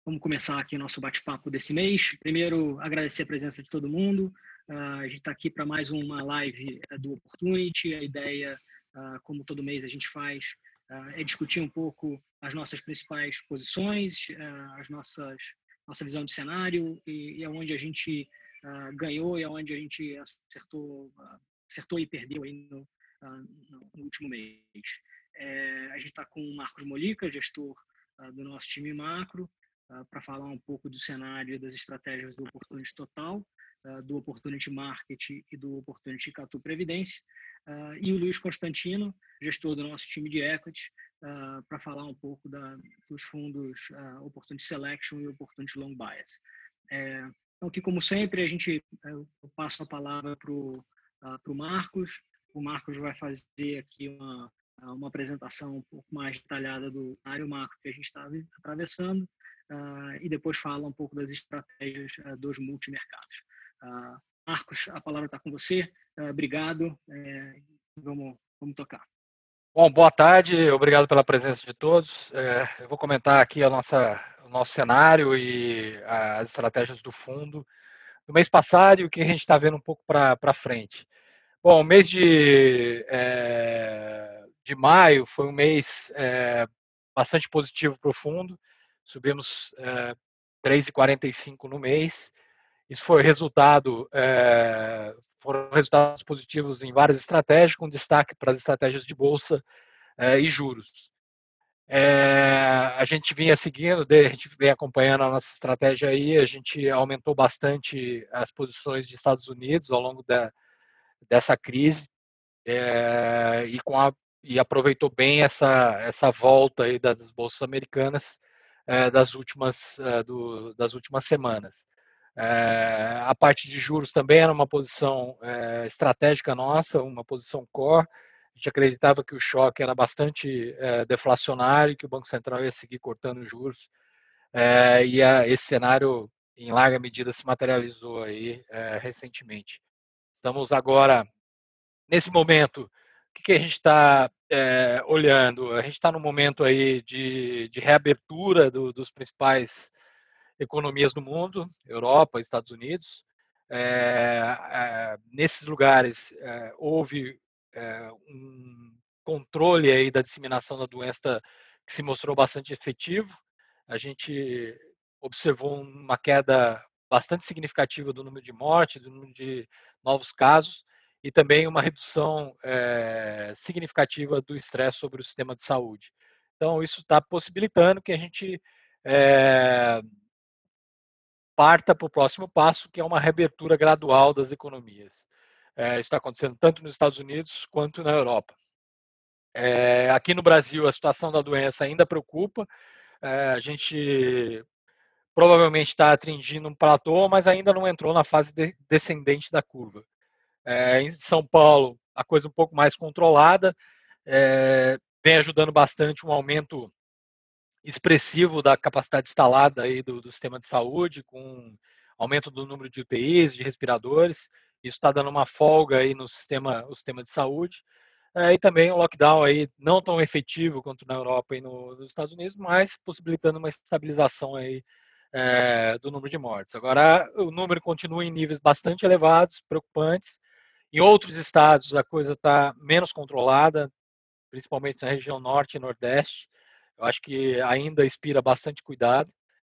Vamos começar aqui o nosso bate-papo desse mês. Primeiro, agradecer a presença de todo mundo. A gente está aqui para mais uma live do Opportunity. A ideia, como todo mês a gente faz, é discutir um pouco as nossas principais posições, nossa visão de cenário e aonde a gente ganhou e aonde a gente acertou e perdeu aí no último mês. A gente está com o Marcos Molica, gestor do nosso time macro, para falar um pouco do cenário e das estratégias do Opportunity Total, do Opportunity Market e do Opportunity Catu Previdência, e o Luiz Constantino, gestor do nosso time de equity, para falar um pouco dos fundos Opportunity Selection e Opportunity Long Bias. Então, aqui, como sempre, eu passo a palavra para o Marcos. O Marcos vai fazer aqui uma apresentação um pouco mais detalhada do cenário macro que a gente está atravessando, e depois fala um pouco das estratégias dos multimercados. Marcos, a palavra está com você. Obrigado. Vamos tocar. Bom, boa tarde. Obrigado pela presença de todos. Eu vou comentar aqui o nosso cenário e as estratégias do fundo do mês passado e o que a gente está vendo um pouco para frente. Bom, o mês de maio foi um mês bastante positivo para o fundo. Subimos 3,45 no mês. Isso foi foram resultados positivos em várias estratégias, com destaque para as estratégias de bolsa e juros. A gente vinha seguindo, a gente vem acompanhando a nossa estratégia aí, a gente aumentou bastante as posições de Estados Unidos ao longo dessa crise e aproveitou bem essa volta aí das bolsas americanas das últimas semanas. A parte de juros também era uma posição estratégica nossa, uma posição core. A gente acreditava que o choque era bastante deflacionário e que o Banco Central ia seguir cortando os juros. Esse cenário, em larga medida, se materializou aí recentemente. Estamos agora, nesse momento, o que a gente está olhando? A gente está no momento aí de reabertura dos principais economias do mundo, Europa, Estados Unidos. Nesses lugares houve um controle aí da disseminação da doença que se mostrou bastante efetivo. A gente observou uma queda bastante significativa do número de mortes, do número de novos casos e também uma redução significativa do estresse sobre o sistema de saúde. Então, isso está possibilitando que a gente parta para o próximo passo, que é uma reabertura gradual das economias. Isso está acontecendo tanto nos Estados Unidos quanto na Europa. Aqui no Brasil, a situação da doença ainda preocupa. A gente provavelmente está atingindo um platô, mas ainda não entrou na fase descendente da curva. Em São Paulo, a coisa um pouco mais controlada, vem ajudando bastante um aumento expressivo da capacidade instalada aí do sistema de saúde, com aumento do número de UTIs, de respiradores. Isso está dando uma folga aí no sistema de saúde. E também um lockdown aí não tão efetivo quanto na Europa e nos Estados Unidos, mas possibilitando uma estabilização aí do número de mortes. Agora, o número continua em níveis bastante elevados, preocupantes. Em outros estados, a coisa está menos controlada, principalmente na região norte e nordeste. Eu acho que ainda inspira bastante cuidado.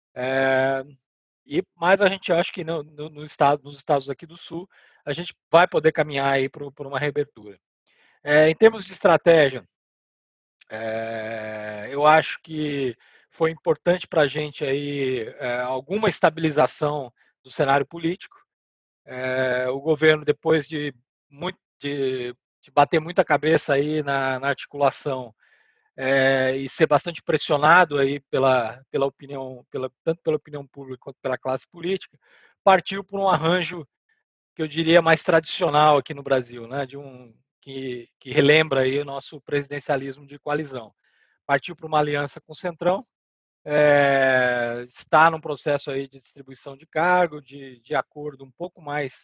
Mas a gente acha que nos estados aqui do sul, a gente vai poder caminhar aí por uma reabertura. Em termos de estratégia, eu acho que foi importante para a gente aí alguma estabilização do cenário político. O governo, depois de bater muita cabeça aí na articulação e ser bastante pressionado aí pela opinião, tanto pela opinião pública quanto pela classe política, partiu por um arranjo que eu diria mais tradicional aqui no Brasil, né, que relembra aí o nosso presidencialismo de coalizão. Partiu para uma aliança com o Centrão, está num processo aí de distribuição de cargo, de acordo um pouco mais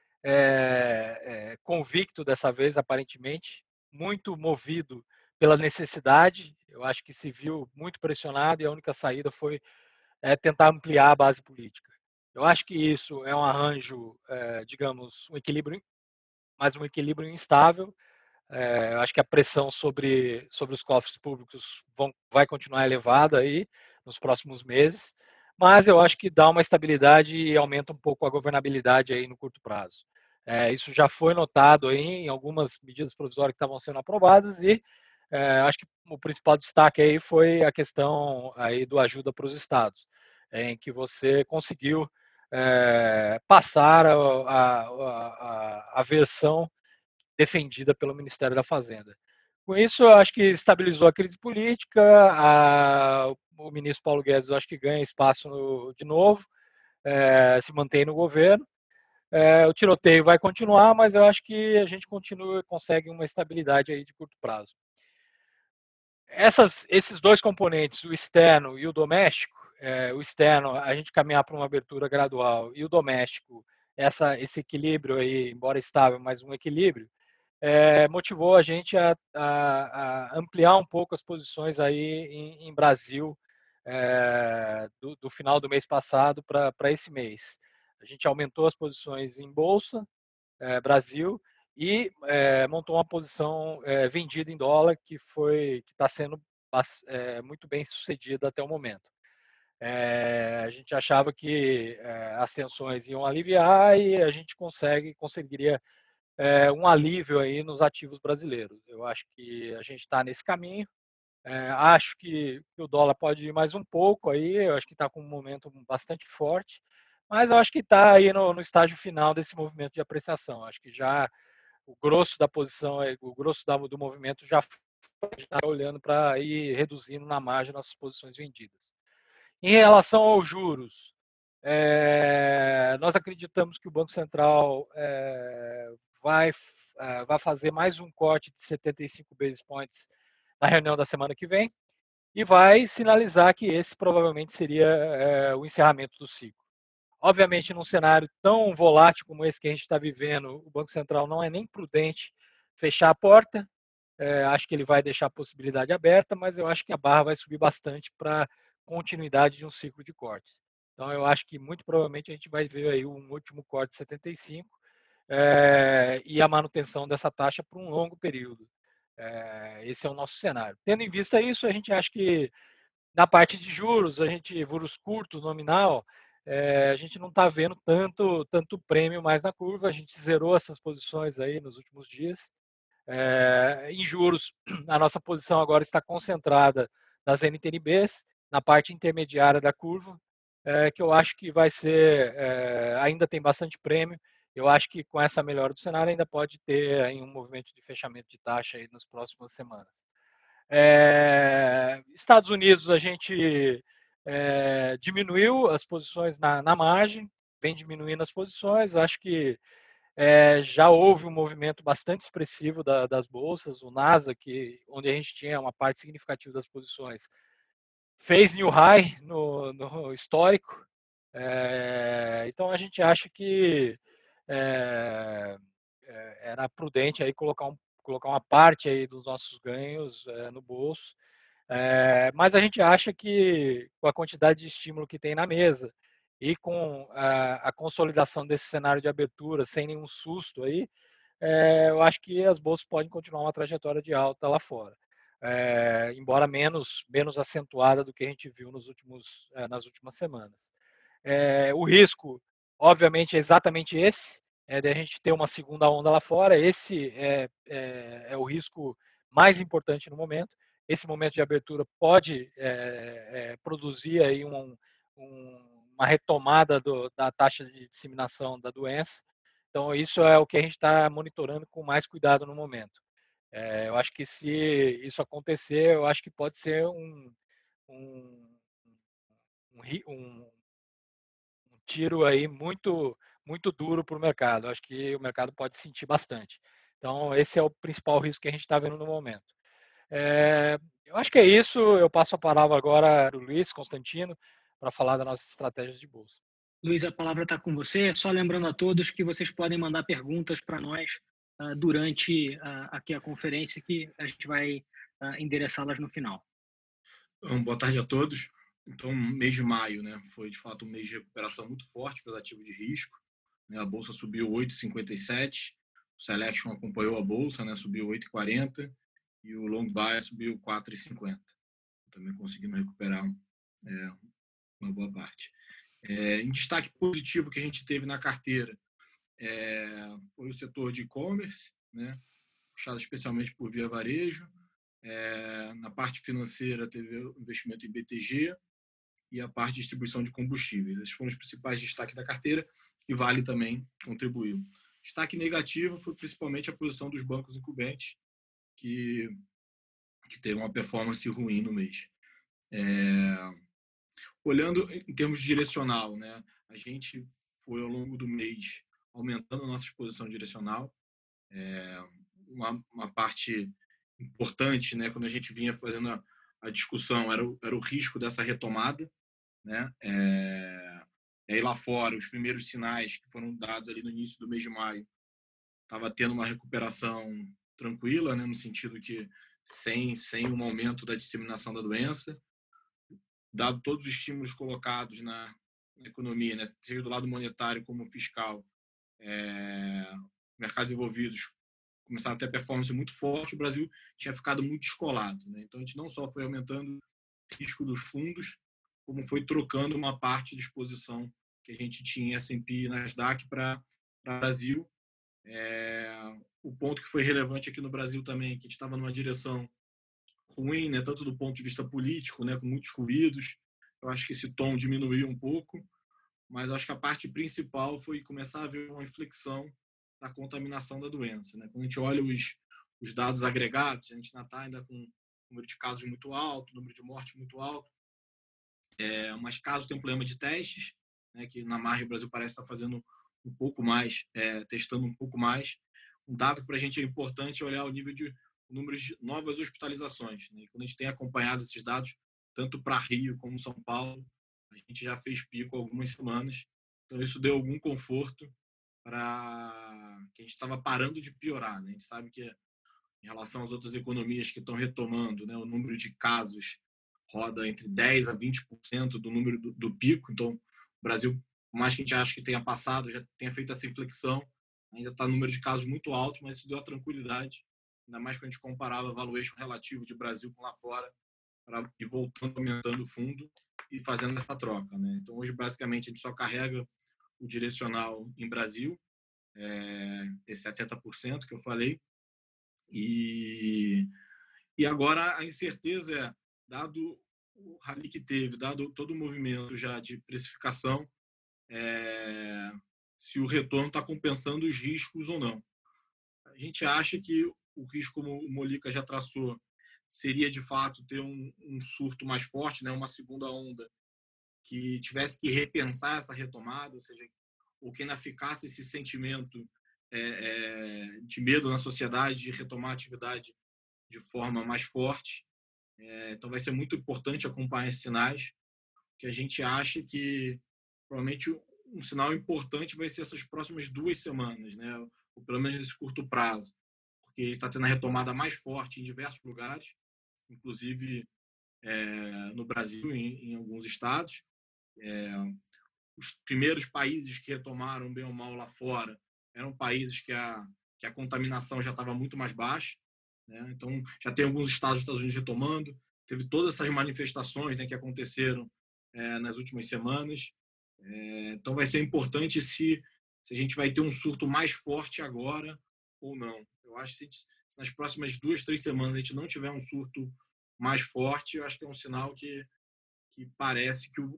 convicto dessa vez, aparentemente, muito movido pela necessidade. Eu acho que se viu muito pressionado e a única saída foi tentar ampliar a base política. Eu acho que isso é um arranjo, digamos, um equilíbrio, mas um equilíbrio instável. Eu acho que a pressão sobre os cofres públicos vai continuar elevada aí nos próximos meses, mas eu acho que dá uma estabilidade e aumenta um pouco a governabilidade aí no curto prazo. Isso já foi notado aí em algumas medidas provisórias que estavam sendo aprovadas e acho que o principal destaque aí foi a questão aí do ajuda para os estados, em que você conseguiu passar a versão defendida pelo Ministério da Fazenda. Com isso, eu acho que estabilizou a crise política, o ministro Paulo Guedes, eu acho que ganha espaço de novo, se mantém no governo. O tiroteio vai continuar, mas eu acho que a gente consegue uma estabilidade aí de curto prazo. Esses dois componentes, o externo e o doméstico, o externo, a gente caminhar para uma abertura gradual, e o doméstico, esse equilíbrio aí, embora estável, mas um equilíbrio, motivou a gente a ampliar um pouco as posições aí em Brasil do final do mês passado para esse mês. A gente aumentou as posições em Bolsa, Brasil, e montou uma posição vendida em dólar que está sendo muito bem sucedida até o momento. A gente achava que as tensões iam aliviar e a gente conseguiria um alívio aí nos ativos brasileiros. Eu acho que a gente está nesse caminho. Acho que o dólar pode ir mais um pouco aí. Eu acho que está com um momento bastante forte, mas eu acho que está aí no estágio final desse movimento de apreciação. Acho que já o grosso da posição, o grosso do movimento já está olhando para ir reduzindo na margem nossas posições vendidas. Em relação aos juros, nós acreditamos que o Banco Central vai fazer mais um corte de 75 basis points na reunião da semana que vem e vai sinalizar que esse provavelmente seria o encerramento do ciclo. Obviamente, num cenário tão volátil como esse que a gente está vivendo, o Banco Central não é nem prudente fechar a porta. Acho que ele vai deixar a possibilidade aberta, mas eu acho que a barra vai subir bastante para continuidade de um ciclo de cortes. Então, eu acho que muito provavelmente a gente vai ver aí um último corte de 75 e a manutenção dessa taxa por um longo período. Esse é o nosso cenário. Tendo em vista isso, a gente acha que na parte de juros, juros curtos, nominal, a gente não está vendo tanto prêmio mais na curva, a gente zerou essas posições aí nos últimos dias. Em juros, a nossa posição agora está concentrada nas NTNBs, na parte intermediária da curva, que eu acho que vai ser, ainda tem bastante prêmio. Eu acho que com essa melhora do cenário ainda pode ter aí um movimento de fechamento de taxa aí nas próximas semanas. Estados Unidos, a gente diminuiu as posições na margem, vem diminuindo as posições. Acho que já houve um movimento bastante expressivo das bolsas. O Nasdaq, onde a gente tinha uma parte significativa das posições, fez new high no histórico. Então, a gente acha que era prudente aí colocar uma parte aí dos nossos ganhos no bolso. Mas a gente acha que com a quantidade de estímulo que tem na mesa e com a consolidação desse cenário de abertura, sem nenhum susto aí, eu acho que as bolsas podem continuar uma trajetória de alta lá fora. Embora menos acentuada do que a gente viu nas últimas semanas. O risco, obviamente, é exatamente esse, de a gente ter uma segunda onda lá fora. Esse é o risco mais importante no momento. Esse momento de abertura pode produzir aí uma retomada da taxa de disseminação da doença. Então, isso é o que a gente está monitorando com mais cuidado no momento. Eu acho que se isso acontecer, eu acho que pode ser um tiro aí muito duro para o mercado. Acho que o mercado pode sentir bastante. Então, esse é o principal risco que a gente está vendo no momento. Eu acho que é isso. Eu passo a palavra agora para o Luiz Constantino para falar das nossas estratégias de bolsa. Luiz, a palavra está com você. Só lembrando a todos que vocês podem mandar perguntas para nós durante aqui a conferência, que a gente vai endereçá-las no final. Boa tarde a todos. Então, mês de maio, né, foi de fato um mês de recuperação muito forte para os ativos de risco. Né, a bolsa subiu 8,57, o Selection acompanhou a bolsa, né, subiu 8,40 e o Long Bias subiu 4,50. Também conseguimos recuperar uma boa parte. Em destaque positivo que a gente teve na carteira foi o setor de e-commerce, né, puxado especialmente por Via Varejo. Na parte financeira teve o investimento em BTG e a parte de distribuição de combustíveis. Esses foram os principais destaques da carteira e Vale também contribuiu. Destaque negativo foi principalmente a posição dos bancos incumbentes, que teve uma performance ruim no mês. Olhando em termos de direcional, né, a gente foi ao longo do mês aumentando a nossa exposição direcional. Uma parte importante, né, quando a gente vinha fazendo a discussão, era o risco dessa retomada, né? E aí lá fora, os primeiros sinais que foram dados ali no início do mês de maio, estava tendo uma recuperação tranquila, né, no sentido que sem um aumento da disseminação da doença, dado todos os estímulos colocados na economia, né, seja do lado monetário como fiscal, mercados envolvidos começaram a ter performance muito forte, o Brasil tinha ficado muito descolado, né? Então a gente não só foi aumentando o risco dos fundos, como foi trocando uma parte de exposição que a gente tinha em S&P e Nasdaq para o Brasil. O ponto que foi relevante aqui no Brasil também, que a gente estava numa direção ruim, né, tanto do ponto de vista político, né, com muitos ruídos. Eu acho que esse tom diminuiu um pouco, mas acho que a parte principal foi começar a ver uma inflexão da contaminação da doença, né? Quando a gente olha os dados agregados, a gente ainda está ainda com um número de casos muito alto, número de mortes muito alto, mas casos tem um problema de testes, né, que na margem o Brasil parece estar fazendo um pouco mais, testando um pouco mais. Um dado que para a gente é importante é olhar o número de novas hospitalizações, né? E quando a gente tem acompanhado esses dados, tanto para Rio como São Paulo, a gente já fez pico há algumas semanas, então isso deu algum conforto para que a gente estava parando de piorar, né? A gente sabe que em relação às outras economias que estão retomando, né, o número de casos roda entre 10% a 20% do número do pico. Então, o Brasil, por mais que a gente ache que tenha passado, já tenha feito essa inflexão, ainda está no número de casos muito alto, mas isso deu a tranquilidade, ainda mais quando a gente comparava o valuation relativo de Brasil com lá fora, para ir voltando, aumentando o fundo e fazendo essa troca, né? Então, hoje, basicamente, a gente só carrega o direcional em Brasil, esse 70% que eu falei, e agora a incerteza dado o rally que teve, dado todo o movimento já de precificação, se o retorno está compensando os riscos ou não. A gente acha que o risco, como o Molica já traçou, seria de fato ter um surto mais forte, né, uma segunda onda, que tivesse que repensar essa retomada, ou seja, ou que ainda ficasse esse sentimento de medo na sociedade de retomar a atividade de forma mais forte. Então vai ser muito importante acompanhar esses sinais, que a gente acha que provavelmente um sinal importante vai ser essas próximas 2 semanas, né? Ou pelo menos nesse curto prazo, porque está tendo a retomada mais forte em diversos lugares, inclusive no Brasil, em alguns estados. Os primeiros países que retomaram bem ou mal lá fora eram países que a contaminação já estava muito mais baixa, né? Então, já tem alguns estados dos Estados Unidos retomando, teve todas essas manifestações, né, que aconteceram nas últimas semanas. Então, vai ser importante se a gente vai ter um surto mais forte agora ou não. Eu acho que se nas próximas 2, 3 semanas a gente não tiver um surto mais forte, eu acho que é um sinal que parece que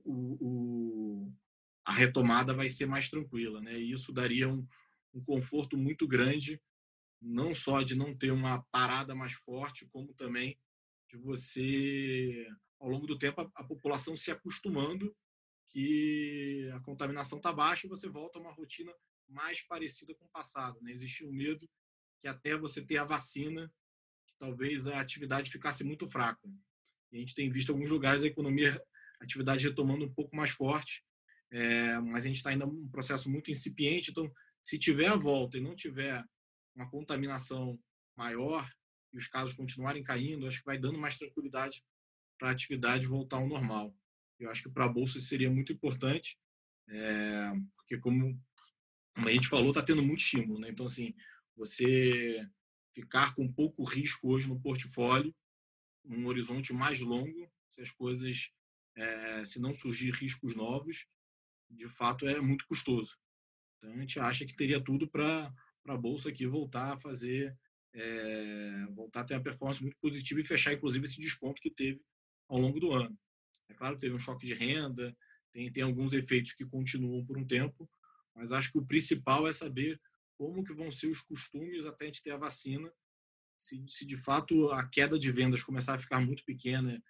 a retomada vai ser mais tranquila, né? E isso daria um conforto muito grande, não só de não ter uma parada mais forte, como também de você, ao longo do tempo, a população se acostumando que a contaminação está baixa e você volta a uma rotina mais parecida com o passado, né? Existe um medo que até você ter a vacina, que talvez a atividade ficasse muito fraca. E a gente tem visto em alguns lugares a economia, a atividade retomando um pouco mais forte, mas a gente está ainda num processo muito incipiente. Então, se tiver a volta e não tiver uma contaminação maior e os casos continuarem caindo, acho que vai dando mais tranquilidade para a atividade voltar ao normal. Eu acho que para a Bolsa seria muito importante, porque como a gente falou, está tendo muito estímulo, né? Então, assim, você ficar com pouco risco hoje no portfólio, um horizonte mais longo, se as coisas, se não surgir riscos novos, de fato é muito custoso. Então, a gente acha que teria tudo para a Bolsa aqui voltar a fazer, voltar a ter uma performance muito positiva e fechar, inclusive, esse desconto que teve ao longo do ano. É claro que teve um choque de renda, tem alguns efeitos que continuam por um tempo, mas acho que o principal é saber como que vão ser os costumes até a gente ter a vacina. Se de fato a queda de vendas começar a ficar muito pequena,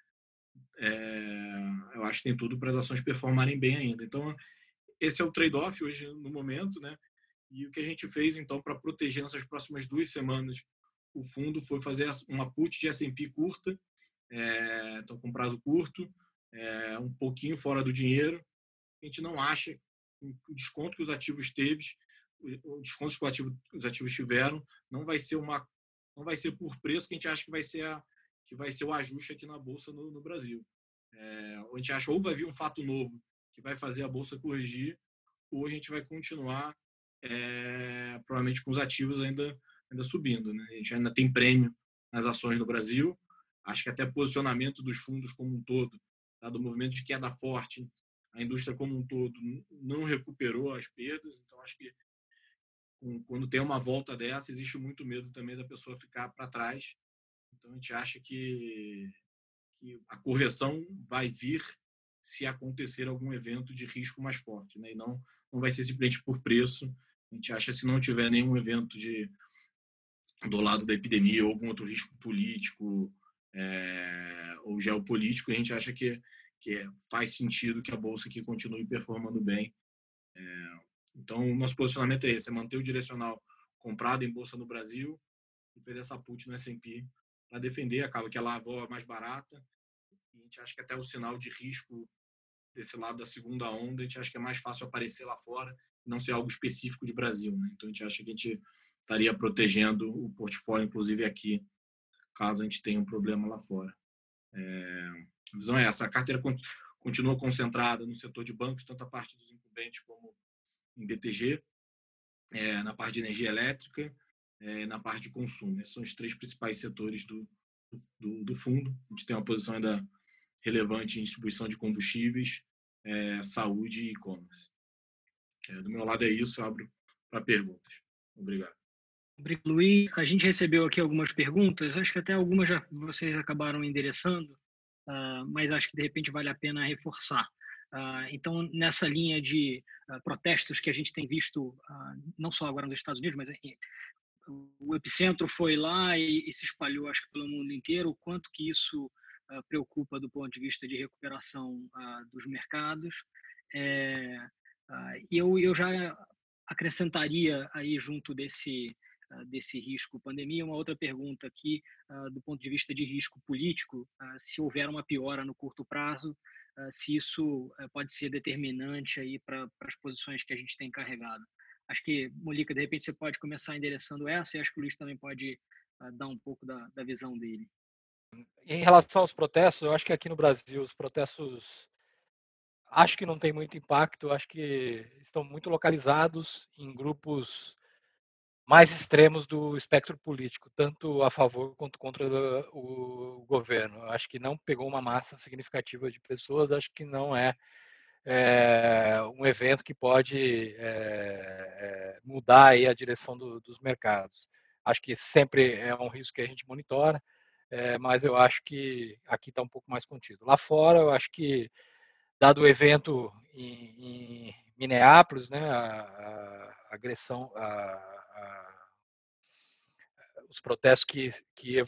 eu acho que tem tudo para as ações performarem bem ainda. Então, esse é o trade-off hoje no momento, né? E o que a gente fez, então, para proteger nessas próximas 2 semanas, o fundo foi fazer uma put de S&P curta, então com prazo curto, um pouquinho fora do dinheiro. A gente não acha o desconto que os ativos teve, o desconto que os ativos tiveram, não vai ser por preço que a gente acha que vai ser o ajuste aqui na bolsa no Brasil. A gente acha ou vai vir um fato novo que vai fazer a bolsa corrigir, ou a gente vai continuar provavelmente com os ativos ainda subindo, né? A gente ainda tem prêmio nas ações no Brasil. Acho que até posicionamento dos fundos como um todo, dado o movimento de queda forte, a indústria como um todo não recuperou as perdas. Então, acho que quando tem uma volta dessa, existe muito medo também da pessoa ficar para trás. Então, a gente acha que a correção vai vir se acontecer algum evento de risco mais forte, né? E não vai ser simplesmente por preço. A gente acha que se não tiver nenhum evento do lado da epidemia ou algum outro risco político ou geopolítico, a gente acha que faz sentido que a bolsa aqui continue performando bem. Então, o nosso posicionamento é esse: é manter o direcional comprado em bolsa no Brasil e fazer essa put no S&P para defender. Acaba que ela é mais barata. E a gente acha que até o sinal de risco desse lado da segunda onda, a gente acha que é mais fácil aparecer lá fora, não ser algo específico de Brasil, né? Então, a gente acha que a gente estaria protegendo o portfólio, inclusive aqui, caso a gente tenha um problema lá fora. A visão é essa: a carteira continua concentrada no setor de bancos, tanto a parte dos incumbentes como em BTG, na parte de energia elétrica, na parte de consumo. Esses são os 3 principais setores do fundo. A gente tem uma posição ainda relevante em distribuição de combustíveis, saúde e e-commerce. Do meu lado é isso, eu abro para perguntas. Obrigado. Obrigado, Luiz. A gente recebeu aqui algumas perguntas, acho que até algumas já vocês acabaram endereçando, mas acho que de repente vale a pena reforçar. Então, nessa linha de protestos que a gente tem visto, não só agora nos Estados Unidos, mas o epicentro foi lá e se espalhou, acho que pelo mundo inteiro, o quanto que isso preocupa do ponto de vista de recuperação dos mercados. E eu já acrescentaria aí junto desse risco pandemia uma outra pergunta aqui, do ponto de vista de risco político: se houver uma piora no curto prazo, se isso pode ser determinante aí para as posições que a gente tem carregado. Acho que, Molica, de repente você pode começar endereçando essa, e acho que o Luiz também pode dar um pouco da visão dele. Em relação aos protestos, eu acho que aqui no Brasil os protestos acho que não tem muito impacto, acho que estão muito localizados em grupos mais extremos do espectro político, tanto a favor quanto contra o governo. Acho que não pegou uma massa significativa de pessoas, acho que não é um evento que pode mudar aí a direção dos mercados. Acho que sempre é um risco que a gente monitora, mas eu acho que aqui está um pouco mais contido. Lá fora, eu acho que, dado o evento em Minneapolis, né, a agressão, os protestos que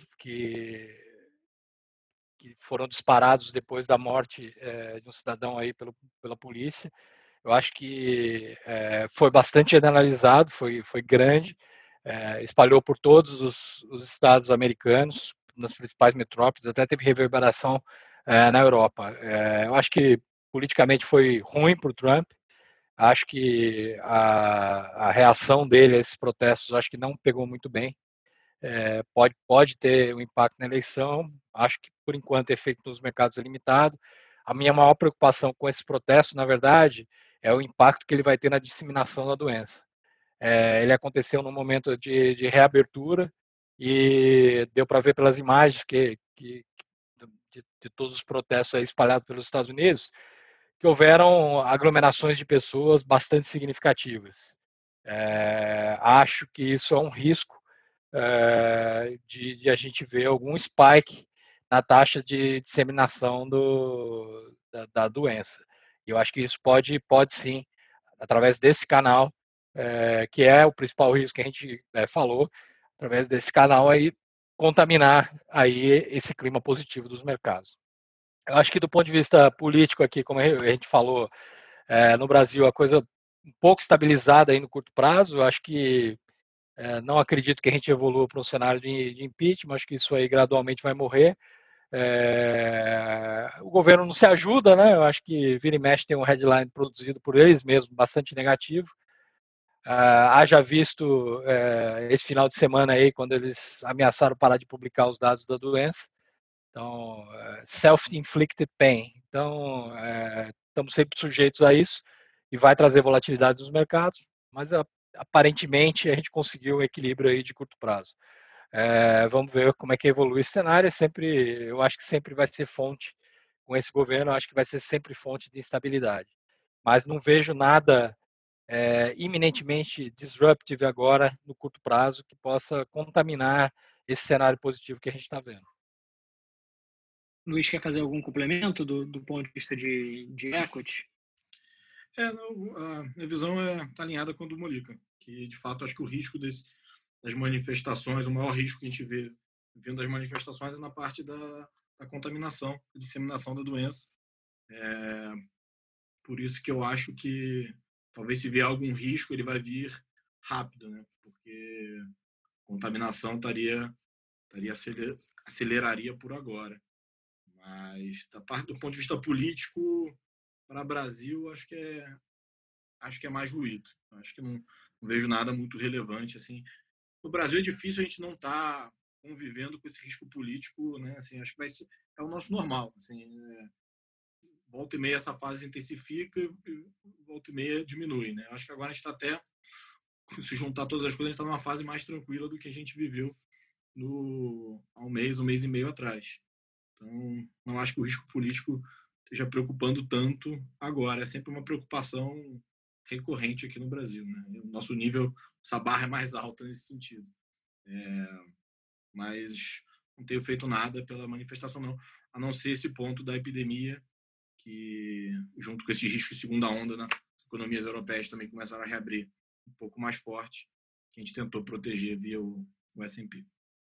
foram disparados depois da morte de um cidadão aí pela polícia, eu acho que foi bastante analisado, foi grande, espalhou por todos os estados americanos, nas principais metrópoles, até teve reverberação na Europa. Eu acho que politicamente foi ruim para o Trump. Acho que a reação dele a esses protestos, acho que não pegou muito bem. Pode ter um impacto na eleição. Acho que, por enquanto, o efeito nos mercados é limitado. a minha maior preocupação com esse protesto, na verdade, é o impacto que ele vai ter na disseminação da doença. Ele aconteceu num momento de reabertura e deu para ver pelas imagens de todos os protestos aí espalhados pelos Estados Unidos que houveram aglomerações de pessoas bastante significativas. Acho que isso é um risco de a gente ver algum spike na taxa de disseminação da doença. Eu acho que isso pode sim, através desse canal, que é o principal risco que a gente falou, através desse canal aí, contaminar aí esse clima positivo dos mercados. Eu acho que do ponto de vista político aqui, como a gente falou, no Brasil a coisa um pouco estabilizada aí no curto prazo. Eu acho que não acredito que a gente evolua para um cenário de impeachment, acho que isso aí gradualmente vai morrer. O governo não se ajuda, né? Eu acho que vira e mexe tem um headline produzido por eles mesmos, bastante negativo. Haja visto esse final de semana aí, quando eles ameaçaram parar de publicar os dados da doença. Então, self-inflicted pain. Então, estamos sempre sujeitos a isso e vai trazer volatilidade nos mercados, mas aparentemente a gente conseguiu um equilíbrio aí de curto prazo. Vamos ver como é que evolui esse cenário. Eu acho que sempre vai ser fonte, com esse governo, eu acho que vai ser sempre fonte de instabilidade. Mas não vejo nada iminentemente disruptive agora, no curto prazo, que possa contaminar esse cenário positivo que a gente está vendo. Luiz, quer fazer algum complemento do ponto de vista de equity? A minha visão está alinhada com a do Molica, que de fato acho que o risco das manifestações, o maior risco que a gente vê vindo das manifestações é na parte da contaminação, da disseminação da doença. Por isso que eu acho que talvez se vier algum risco ele vai vir rápido, né? Porque a contaminação aceleraria por agora. Mas do ponto de vista político, para o Brasil, acho que é mais ruído. Acho que não vejo nada muito relevante assim. No Brasil é difícil a gente não estar convivendo com esse risco político, né? Assim, acho que é o nosso normal. Assim, volta e meia essa fase intensifica e volta e meia diminui, né? Acho que agora a gente está até, se juntar todas as coisas, a gente está numa fase mais tranquila do que a gente viveu há um mês e meio atrás. Então, não acho que o risco político esteja preocupando tanto agora. É sempre uma preocupação recorrente aqui no Brasil, né? O nosso nível, essa barra é mais alta nesse sentido. Mas não tenho feito nada pela manifestação, não. A não ser esse ponto da epidemia, que junto com esse risco de segunda onda, né, as economias europeias também começaram a reabrir um pouco mais forte, que a gente tentou proteger via o S&P.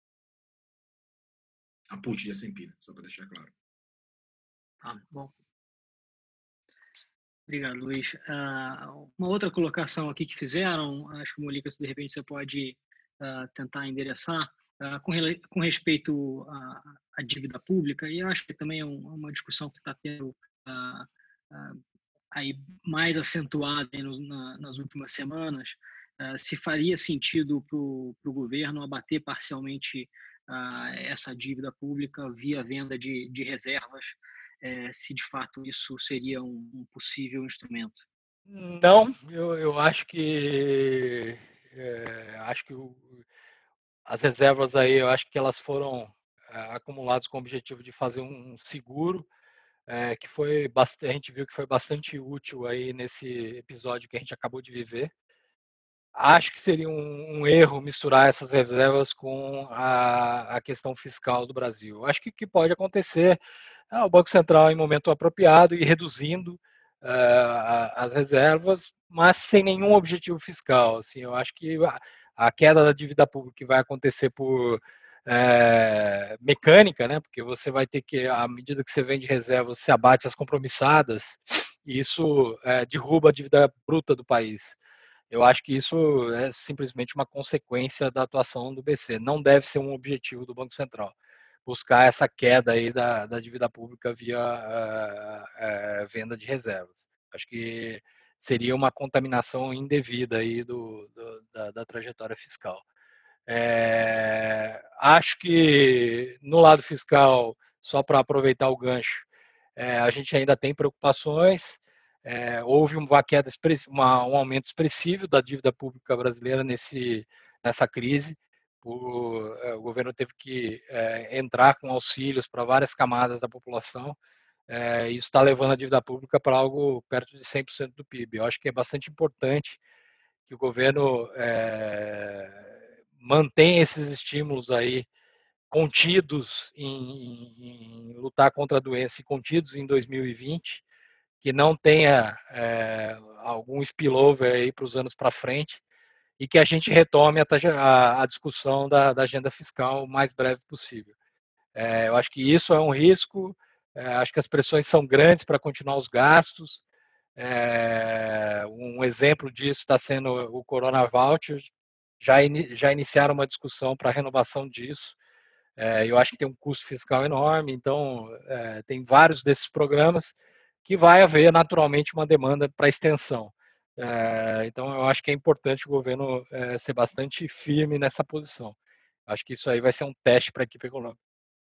A put de S&P, né? Só para deixar claro. Bom. Obrigado, Luiz. Uma outra colocação aqui que fizeram, acho que o Molica, de repente você pode tentar endereçar, com respeito à dívida pública, e eu acho que também é uma discussão que está tendo aí mais acentuada nas últimas semanas, se faria sentido para o governo abater parcialmente essa dívida pública via venda de reservas, se de fato isso seria um possível instrumento. Não, eu acho que as reservas aí, eu acho que elas foram acumuladas com o objetivo de fazer um seguro, que a gente viu que foi bastante útil aí nesse episódio que a gente acabou de viver. Acho que seria um erro misturar essas reservas com a questão fiscal do Brasil. Acho que o que pode acontecer é o Banco Central, em momento apropriado, ir reduzindo as reservas, mas sem nenhum objetivo fiscal. Assim, eu acho que a queda da dívida pública que vai acontecer por mecânica, né? Porque você vai ter que, à medida que você vende reservas, você abate as compromissadas, e isso derruba a dívida bruta do país. Eu acho que isso é simplesmente uma consequência da atuação do BC. Não deve ser um objetivo do Banco Central buscar essa queda aí da dívida pública via venda de reservas. Acho que seria uma contaminação indevida aí da trajetória fiscal. Acho que no lado fiscal, só para aproveitar o gancho, a gente ainda tem preocupações. Houve uma queda, um aumento expressivo da dívida pública brasileira nessa crise. O governo teve que entrar com auxílios para várias camadas da população. Isso está levando a dívida pública para algo perto de 100% do PIB. Eu acho que é bastante importante que o governo mantenha esses estímulos aí contidos em lutar contra a doença e contidos em 2020, que não tenha algum spillover aí para os anos para frente e que a gente retome a discussão da agenda fiscal o mais breve possível. Eu acho que isso é um risco, acho que as pressões são grandes para continuar os gastos. Um exemplo disso está sendo o Corona Voucher. Já iniciaram uma discussão para a renovação disso. Eu acho que tem um custo fiscal enorme, então tem vários desses programas que vai haver naturalmente uma demanda para extensão. Então eu acho que é importante o governo ser bastante firme nessa posição. Acho que isso aí vai ser um teste para a equipe econômica.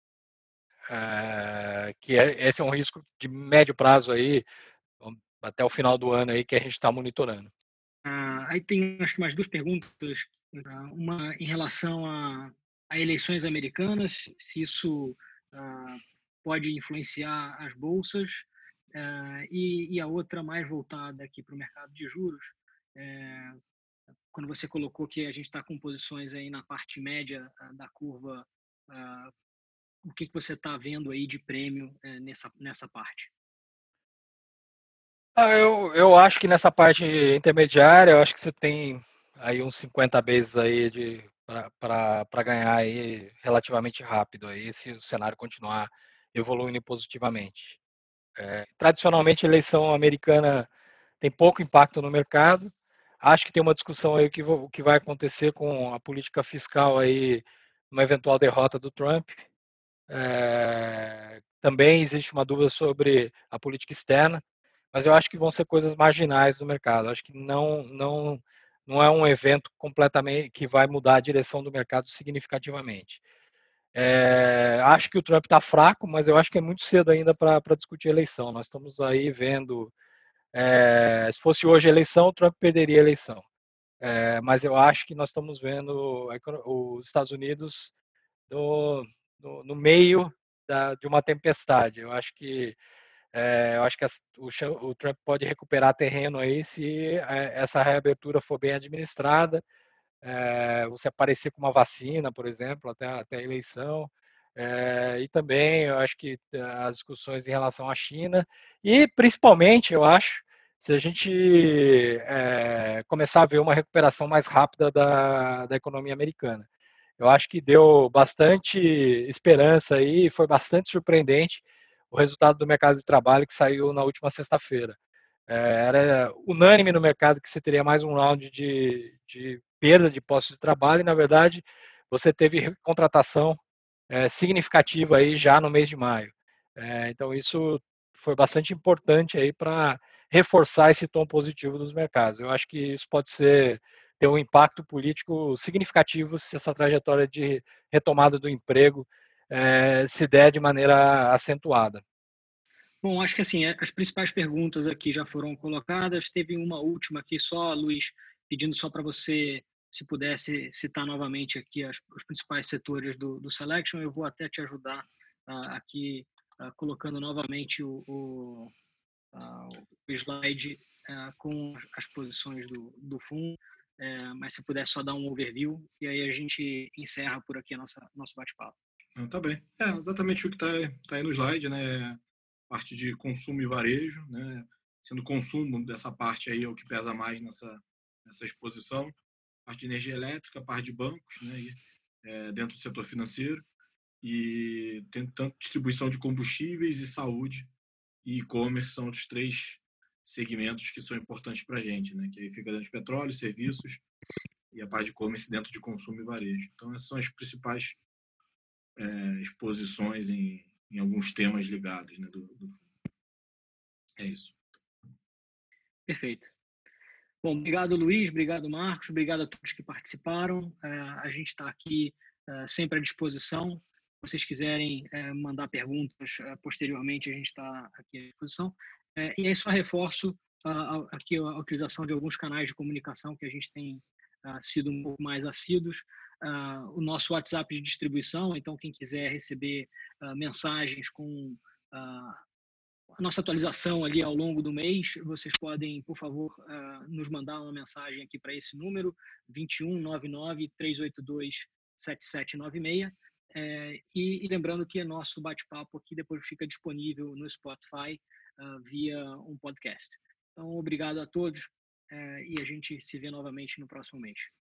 Esse é um risco de médio prazo aí, até o final do ano aí, que a gente está monitorando. Aí tem, acho que mais duas perguntas. Uma em relação a eleições americanas, se isso pode influenciar as bolsas, e a outra mais voltada aqui para o mercado de juros. Quando você colocou que a gente está com posições aí na parte média da curva, o que você está vendo aí de prêmio nessa parte? Eu acho que nessa parte intermediária, eu acho que você tem aí uns 50 vezes aí para ganhar aí relativamente rápido aí, se o cenário continuar evoluindo positivamente. Tradicionalmente, a eleição americana tem pouco impacto no mercado. Acho que tem uma discussão aí o que vai acontecer com a política fiscal aí, uma eventual derrota do Trump. Também existe uma dúvida sobre a política externa, mas eu acho que vão ser coisas marginais do mercado. Acho que não é um evento completamente que vai mudar a direção do mercado significativamente. Acho que o Trump está fraco, mas eu acho que é muito cedo ainda para discutir a eleição. Nós estamos aí vendo, se fosse hoje a eleição, o Trump perderia a eleição. Mas eu acho que nós estamos vendo os Estados Unidos no meio de uma tempestade. Eu acho que o Trump pode recuperar terreno aí se essa reabertura for bem administrada, você aparecer com uma vacina, por exemplo, até a eleição. E também eu acho que as discussões em relação à China e principalmente eu acho se a gente começar a ver uma recuperação mais rápida da economia americana. Eu acho que deu bastante esperança aí, foi bastante surpreendente o resultado do mercado de trabalho que saiu na última sexta-feira. Era unânime no mercado que você teria mais um round de perda de postos de trabalho e, na verdade, você teve contratação significativa aí já no mês de maio. Então, isso foi bastante importante aí para reforçar esse tom positivo dos mercados. Eu acho que isso pode ter um impacto político significativo se essa trajetória de retomada do emprego se der de maneira acentuada. Bom, acho que assim, as principais perguntas aqui já foram colocadas. Teve uma última aqui só, Luiz, pedindo só para você, se pudesse citar novamente aqui os principais setores do Selection. Eu vou até te ajudar aqui colocando novamente o slide com as posições do fundo, mas se puder só dar um overview e aí a gente encerra por aqui nosso bate-papo. Tá bem. Exatamente o que está aí no slide, né? Parte de consumo e varejo, né? Sendo consumo dessa parte aí é o que pesa mais nessa exposição. Parte de energia elétrica, parte de bancos, né? Dentro do setor financeiro. E tem tanto distribuição de combustíveis e saúde e e-commerce são os três segmentos que são importantes para a gente, né? Que aí fica dentro de petróleo, serviços e a parte de e-commerce dentro de consumo e varejo. Então, essas são as principais exposições em alguns temas ligados, né, do fundo. É isso. Perfeito. Bom, obrigado, Luiz, obrigado, Marcos, obrigado a todos que participaram. A gente está aqui sempre à disposição vocês quiserem mandar perguntas posteriormente, a gente está aqui à disposição. E aí só reforço aqui a utilização de alguns canais de comunicação que a gente tem sido um pouco mais assíduos. O nosso WhatsApp de distribuição, então quem quiser receber mensagens com a nossa atualização ali ao longo do mês, vocês podem, por favor, nos mandar uma mensagem aqui para esse número, 2199-382-7796. E lembrando que nosso bate-papo aqui depois fica disponível no Spotify via um podcast. Então, obrigado a todos e a gente se vê novamente no próximo mês.